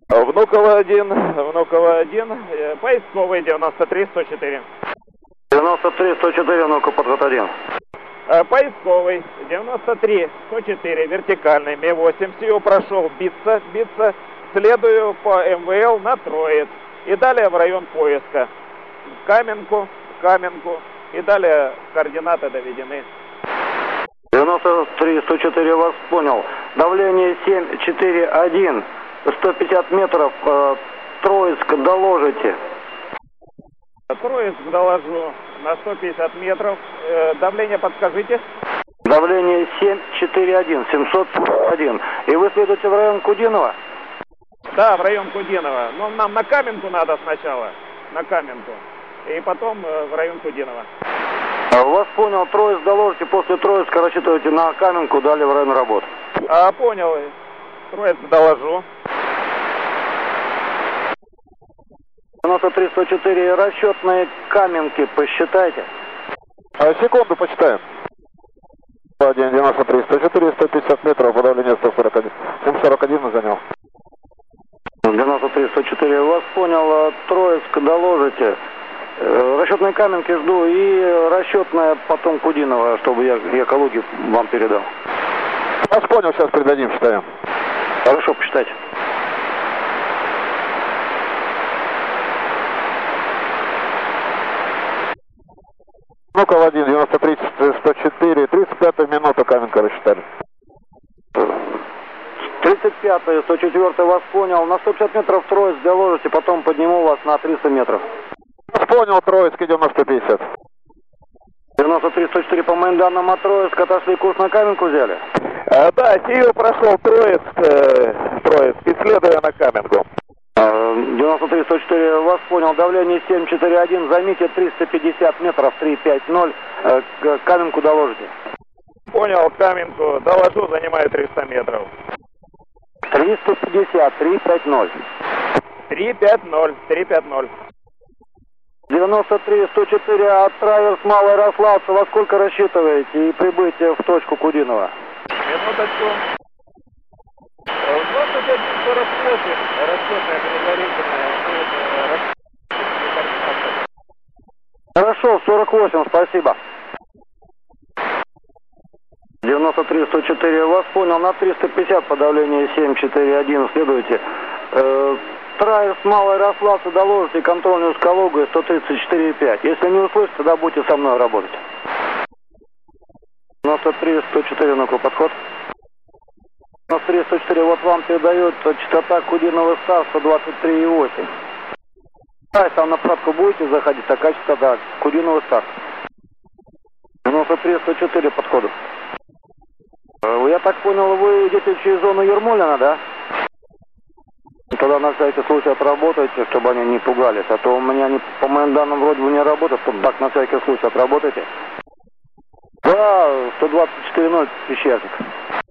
Внуково 1, поисковый 93-104. 93-104, Внуково, подход 1. Поисковый 93-104, вертикальный, Ми-8, СИО прошел, биться, следую по МВЛ на Троицк и далее в район поиска. Каменку, и далее координаты доведены. 93-104, вас понял. Давление 741, 150 метров, Троицк, доложите. Троицк доложу на 150 метров. Давление подскажите. Давление 741, 741. И вы следуете в район Кудинова? Да, в район Кудинова. Но нам на Каменку надо сначала. На Каменку. И потом в район Кудинова. Вас понял. Троицк доложите. После Троицка рассчитывайте на Каменку, далее в район работ. Понял. Троицк доложу. 93-104, расчетные Каменки посчитайте. Секунду посчитаем. 93-104, 150 метров, подавление 141. 741 занял. 93-104, вас понял. Троицк доложите. Расчетные Каменки жду и расчетная потом Кудинова, чтобы я экологию вам передал. Вас понял, сейчас передадим, считаем. Хорошо, посчитайте. Внуково 1, 93-104, 35 минута Каменка рассчитали. 35-й, 104-й, вас понял. На 150 метров Троицк доложите, потом подниму вас на 300 метров. Вас понял, Троицк, идем на 150. 93-104, по моим данным, от Троицк отошли, курс на Каменку взяли? Да, СИО прошел Троицк, и следуя на Каменку. 93-104, вас понял, давление 741, займите 350 метров, 350, Каменку доложите. Понял, Каменку, доложу, занимаю 300 метров. 350, 350. 350. 93-104, от Траверс Малоярославца, во сколько рассчитываете и прибытие в точку Кудинова? Минуточку. 21:48, расчетная предварительная. Хорошо, 48, спасибо. 93-104, вас понял, на 350 по давлению 741 следуйте. Траверс Малоярославца доложите контрольную скалогу 134,5. Если не услышите, тогда будете со мной работать. 93-104, ну-ка, подход. 93-104, вот вам передает частота Кудинова Стар 123,8. Там на пратку будете заходить, такая частота Кудинова Стар. 93-104, подходу. Я так понял, вы идете через зону Ермолина, да? Тогда на всякий случай отработайте, чтобы они не пугались. А то у меня они, по моим данным, вроде бы не работают. Так на всякий случай отработайте. Да, 124,0 Пещерник.